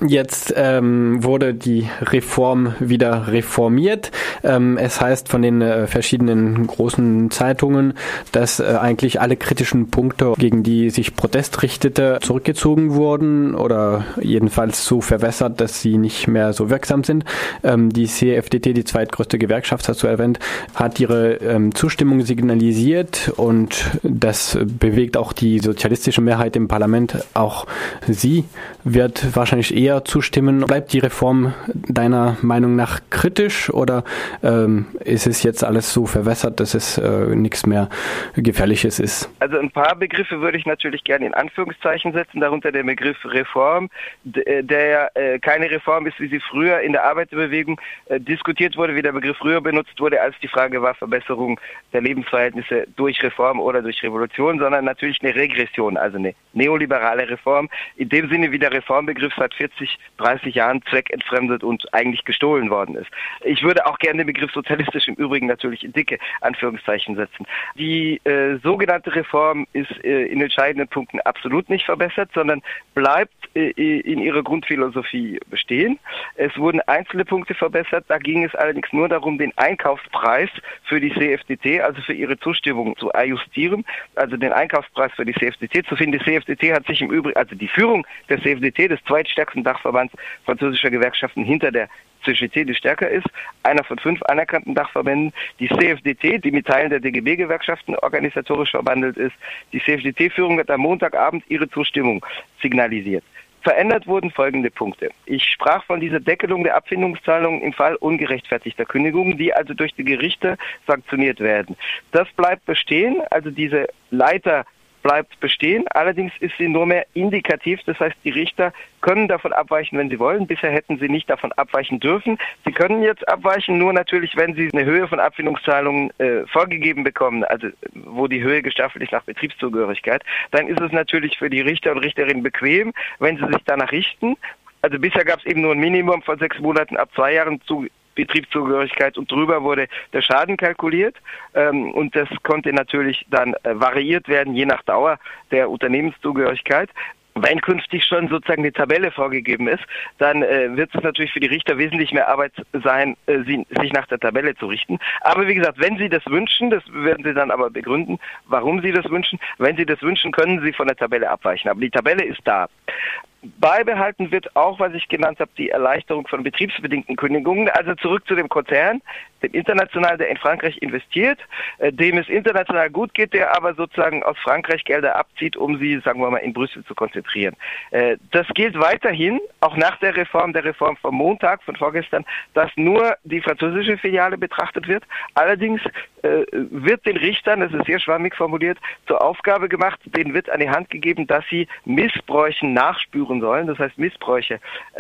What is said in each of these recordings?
Jetzt wurde die Reform wieder reformiert. Es heißt von den verschiedenen großen Zeitungen, dass eigentlich alle kritischen Punkte, gegen die sich Protest richtete, zurückgezogen wurden oder jedenfalls so verwässert, dass sie nicht mehr so wirksam sind. Die CFDT, die zweitgrößte Gewerkschaft, hast du erwähnt, hat ihre Zustimmung signalisiert und das bewegt auch die sozialistische Mehrheit im Parlament. Auch sie wird wahrscheinlich eher zustimmen. Bleibt die Reform deiner Meinung nach kritisch oder ist es jetzt alles so verwässert, dass es nichts mehr Gefährliches ist? Also ein paar Begriffe würde ich natürlich gerne in Anführungszeichen setzen, darunter der Begriff Reform, der ja keine Reform ist, wie sie früher in der Arbeiterbewegung diskutiert wurde, wie der Begriff früher benutzt wurde, als die Frage war Verbesserung der Lebensverhältnisse durch Reform oder durch Revolution, sondern natürlich eine Regression, also eine neoliberale Reform, in dem Sinne, wie der Reformbegriff seit 40, 30 Jahren zweckentfremdet und eigentlich gestohlen worden ist. Ich würde auch gerne den Begriff sozialistisch im Übrigen natürlich in dicke Anführungszeichen setzen. Die sogenannte Reform ist in entscheidenden Punkten absolut nicht verbessert, sondern bleibt in ihrer Grundphilosophie bestehen. Es wurden einzelne Punkte verbessert, da ging es allerdings nur darum, den Einkaufspreis für die CFDT, also für ihre Zustimmung zu ajustieren, also den Einkaufspreis für die CFDT zu finden. Die CFDT hat sich im Übrigen, also die Führung der CFDT, des zweitstärksten Dachverbands französischer Gewerkschaften hinter der CGT, die stärker ist, einer von 5 anerkannten Dachverbänden. Die CFDT, die mit Teilen der DGB-Gewerkschaften organisatorisch verbandelt ist, die CFDT-Führung hat am Montagabend ihre Zustimmung signalisiert. Verändert wurden folgende Punkte. Ich sprach von dieser Deckelung der Abfindungszahlungen im Fall ungerechtfertigter Kündigungen, die also durch die Gerichte sanktioniert werden. Das bleibt bestehen, also diese Leiter bleibt bestehen, allerdings ist sie nur mehr indikativ, das heißt, die Richter können davon abweichen, wenn sie wollen. Bisher hätten sie nicht davon abweichen dürfen. Sie können jetzt abweichen, nur natürlich, wenn sie eine Höhe von Abfindungszahlungen vorgegeben bekommen, also wo die Höhe gestaffelt ist nach Betriebszugehörigkeit, dann ist es natürlich für die Richter und Richterinnen bequem, wenn sie sich danach richten. Also bisher gab es eben nur ein Minimum von 6 Monaten ab 2 Jahren zu Betriebszugehörigkeit und drüber wurde der Schaden kalkuliert und das konnte natürlich dann variiert werden, je nach Dauer der Unternehmenszugehörigkeit. Wenn künftig schon sozusagen eine Tabelle vorgegeben ist, dann wird es natürlich für die Richter wesentlich mehr Arbeit sein, sich nach der Tabelle zu richten. Aber wie gesagt, wenn Sie das wünschen, das werden Sie dann aber begründen, warum Sie das wünschen. Wenn Sie das wünschen, können Sie von der Tabelle abweichen. Aber die Tabelle ist da. Beibehalten wird auch, was ich genannt habe, die Erleichterung von betriebsbedingten Kündigungen. Also zurück zu dem Konzern, dem International, der in Frankreich investiert, dem es international gut geht, der aber sozusagen aus Frankreich Gelder abzieht, um sie, sagen wir mal, in Brüssel zu konzentrieren. Das gilt weiterhin, auch nach der Reform vom Montag, von vorgestern, dass nur die französische Filiale betrachtet wird. Allerdings wird den Richtern, das ist sehr schwammig formuliert, zur Aufgabe gemacht, denen wird an die Hand gegeben, dass sie Missbräuchen nachspüren sollen, das heißt Missbräuche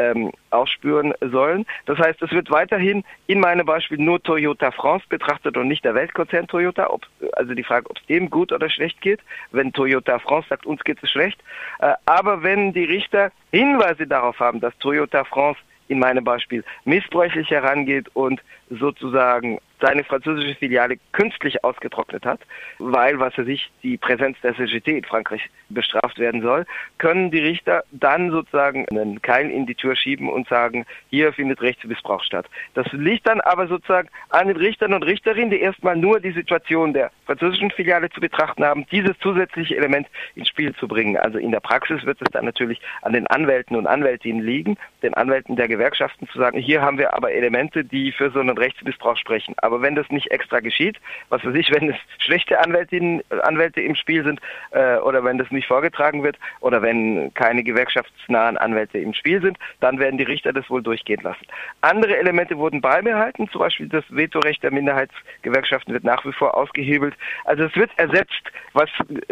aufspüren sollen. Das heißt, es wird weiterhin in meinem Beispiel nur Toyota France betrachtet und nicht der Weltkonzern Toyota. Also die Frage, ob es dem gut oder schlecht geht, wenn Toyota France sagt, uns geht es schlecht. Aber wenn die Richter Hinweise darauf haben, dass Toyota France in meinem Beispiel missbräuchlich herangeht und sozusagen seine französische Filiale künstlich ausgetrocknet hat, weil, was weiß ich, die Präsenz der CGT in Frankreich bestraft werden soll, können die Richter dann sozusagen einen Keil in die Tür schieben und sagen, hier findet Rechtsmissbrauch statt. Das liegt dann aber sozusagen an den Richtern und Richterinnen, die erstmal nur die Situation der französischen Filiale zu betrachten haben, dieses zusätzliche Element ins Spiel zu bringen. Also in der Praxis wird es dann natürlich an den Anwälten und Anwältinnen liegen, den Anwälten der Gewerkschaften zu sagen, hier haben wir aber Elemente, die für so einen Rechtsmissbrauch sprechen. Aber wenn das nicht extra geschieht, was weiß ich, wenn es schlechte Anwälte im Spiel sind oder wenn das nicht vorgetragen wird oder wenn keine gewerkschaftsnahen Anwälte im Spiel sind, dann werden die Richter das wohl durchgehen lassen. Andere Elemente wurden beibehalten, zum Beispiel das Vetorecht der Minderheitsgewerkschaften wird nach wie vor ausgehebelt. Also es wird ersetzt, was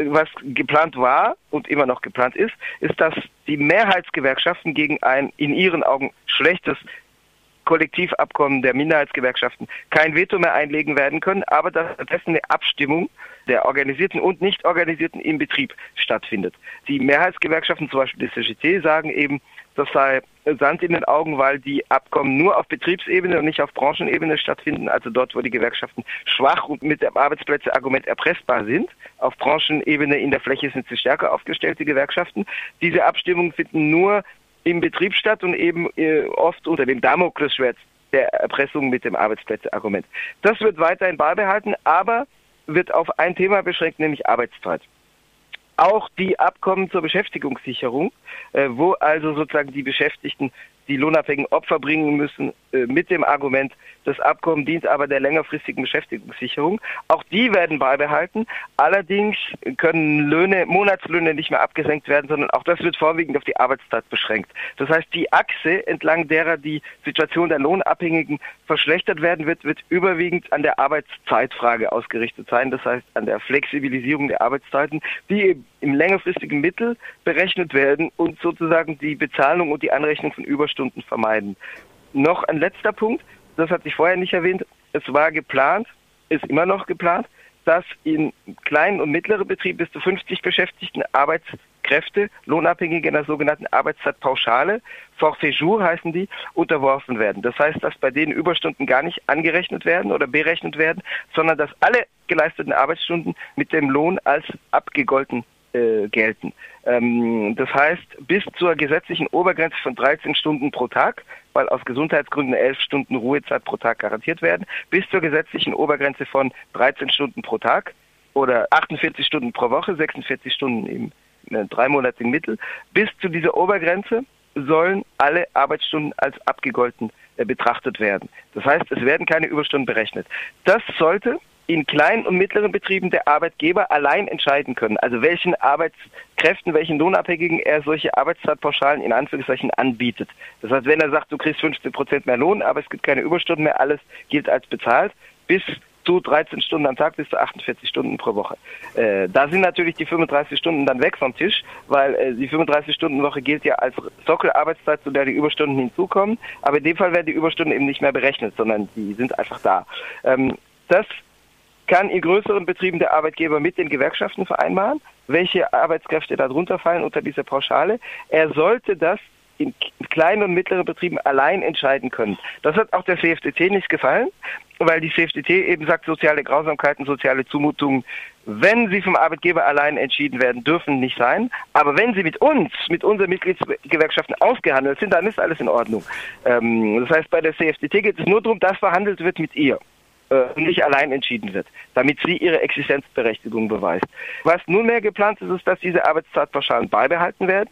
geplant war und immer noch geplant ist, dass die Mehrheitsgewerkschaften gegen ein in ihren Augen schlechtes Kollektivabkommen der Minderheitsgewerkschaften kein Veto mehr einlegen werden können, aber dass stattdessen eine Abstimmung der Organisierten und Nicht-Organisierten im Betrieb stattfindet. Die Mehrheitsgewerkschaften, zum Beispiel die CGT, sagen eben, das sei Sand in den Augen, weil die Abkommen nur auf Betriebsebene und nicht auf Branchenebene stattfinden, also dort, wo die Gewerkschaften schwach und mit dem Arbeitsplätze-Argument erpressbar sind. Auf Branchenebene in der Fläche sind sie stärker aufgestellte Gewerkschaften. Diese Abstimmungen finden nur im Betrieb statt und eben oft unter dem Damoklesschwert der Erpressung mit dem Arbeitsplätze-Argument. Das wird weiterhin beibehalten, aber wird auf ein Thema beschränkt, nämlich Arbeitszeit. Auch die Abkommen zur Beschäftigungssicherung, wo also sozusagen die Beschäftigten die lohnabhängigen Opfer bringen müssen mit dem Argument, das Abkommen dient aber der längerfristigen Beschäftigungssicherung. Auch die werden beibehalten. Allerdings können Monatslöhne nicht mehr abgesenkt werden, sondern auch das wird vorwiegend auf die Arbeitszeit beschränkt. Das heißt, die Achse, entlang derer die Situation der Lohnabhängigen verschlechtert werden wird, wird überwiegend an der Arbeitszeitfrage ausgerichtet sein. Das heißt, an der Flexibilisierung der Arbeitszeiten, die im längerfristigen Mittel berechnet werden und sozusagen die Bezahlung und die Anrechnung von Überstunden vermeiden. Noch ein letzter Punkt, das hatte ich vorher nicht erwähnt, es war geplant, ist immer noch geplant, dass in kleinen und mittleren Betrieben bis zu 50 Beschäftigten Arbeitskräfte, Lohnabhängige in der sogenannten Arbeitszeitpauschale, Forfait Jour heißen die, unterworfen werden. Das heißt, dass bei denen Überstunden gar nicht angerechnet werden oder berechnet werden, sondern dass alle geleisteten Arbeitsstunden mit dem Lohn als abgegolten gelten. Das heißt, bis zur gesetzlichen Obergrenze von 13 Stunden pro Tag, weil aus Gesundheitsgründen 11 Stunden Ruhezeit pro Tag garantiert werden, bis zur gesetzlichen Obergrenze von 13 Stunden pro Tag oder 48 Stunden pro Woche, 46 Stunden im dreimonatigen Mittel. Bis zu dieser Obergrenze sollen alle Arbeitsstunden als abgegolten betrachtet werden. Das heißt, es werden keine Überstunden berechnet. Das sollte in kleinen und mittleren Betrieben der Arbeitgeber allein entscheiden können, also welchen Arbeitskräften, welchen Lohnabhängigen er solche Arbeitszeitpauschalen in Anführungszeichen anbietet. Das heißt, wenn er sagt, du kriegst 15% mehr Lohn, aber es gibt keine Überstunden mehr, alles gilt als bezahlt, bis zu 13 Stunden am Tag bis zu 48 Stunden pro Woche. Da sind natürlich die 35 Stunden dann weg vom Tisch, weil die 35-Stunden-Woche gilt ja als Sockelarbeitszeit, zu der die Überstunden hinzukommen, aber in dem Fall werden die Überstunden eben nicht mehr berechnet, sondern die sind einfach da. Das kann in größeren Betrieben der Arbeitgeber mit den Gewerkschaften vereinbaren, welche Arbeitskräfte darunter fallen unter dieser Pauschale. Er sollte das in kleinen und mittleren Betrieben allein entscheiden können. Das hat auch der CFTT nicht gefallen, weil die CFTT eben sagt, soziale Grausamkeiten, soziale Zumutungen, wenn sie vom Arbeitgeber allein entschieden werden, dürfen nicht sein. Aber wenn sie mit unseren Mitgliedsgewerkschaften ausgehandelt sind, dann ist alles in Ordnung. Das heißt, bei der CFTT geht es nur darum, dass verhandelt wird mit ihr. Nicht allein entschieden wird, damit sie ihre Existenzberechtigung beweist. Was nunmehr geplant ist, ist, dass diese Arbeitszeitpauschalen beibehalten werden.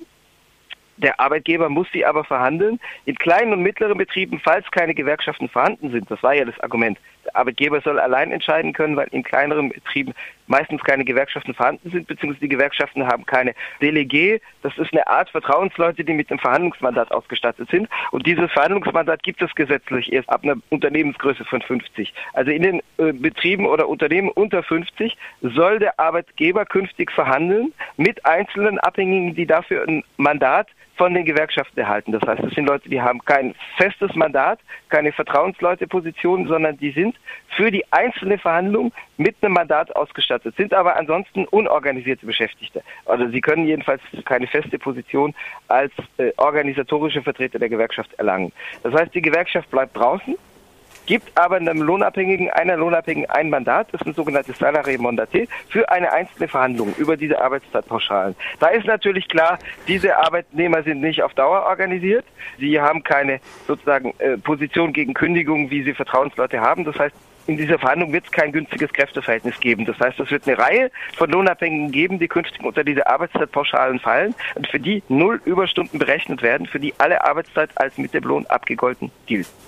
Der Arbeitgeber muss sie aber verhandeln. In kleinen und mittleren Betrieben, falls keine Gewerkschaften vorhanden sind, das war ja das Argument, der Arbeitgeber soll allein entscheiden können, weil in kleineren Betrieben meistens keine Gewerkschaften vorhanden sind, beziehungsweise die Gewerkschaften haben keine Delegé. Das ist eine Art Vertrauensleute, die mit einem Verhandlungsmandat ausgestattet sind. Und dieses Verhandlungsmandat gibt es gesetzlich erst ab einer Unternehmensgröße von 50. Also in den Betrieben oder Unternehmen unter 50 soll der Arbeitgeber künftig verhandeln mit einzelnen Abhängigen, die dafür ein Mandat von den Gewerkschaften erhalten. Das heißt, das sind Leute, die haben kein festes Mandat, keine Vertrauensleuteposition, sondern die sind für die einzelne Verhandlung mit einem Mandat ausgestattet, sind aber ansonsten unorganisierte Beschäftigte. Also sie können jedenfalls keine feste Position als organisatorische Vertreter der Gewerkschaft erlangen. Das heißt, die Gewerkschaft bleibt draußen, gibt aber einer Lohnabhängigen ein Mandat, das ist ein sogenanntes Salarié mandaté, für eine einzelne Verhandlung über diese Arbeitszeitpauschalen. Da ist natürlich klar, diese Arbeitnehmer sind nicht auf Dauer organisiert, sie haben keine sozusagen Position gegen Kündigung, wie sie Vertrauensleute haben. Das heißt, in dieser Verhandlung wird es kein günstiges Kräfteverhältnis geben. Das heißt, es wird eine Reihe von Lohnabhängigen geben, die künftig unter diese Arbeitszeitpauschalen fallen und für die 0 Überstunden berechnet werden, für die alle Arbeitszeit als mit dem Lohn abgegolten gilt.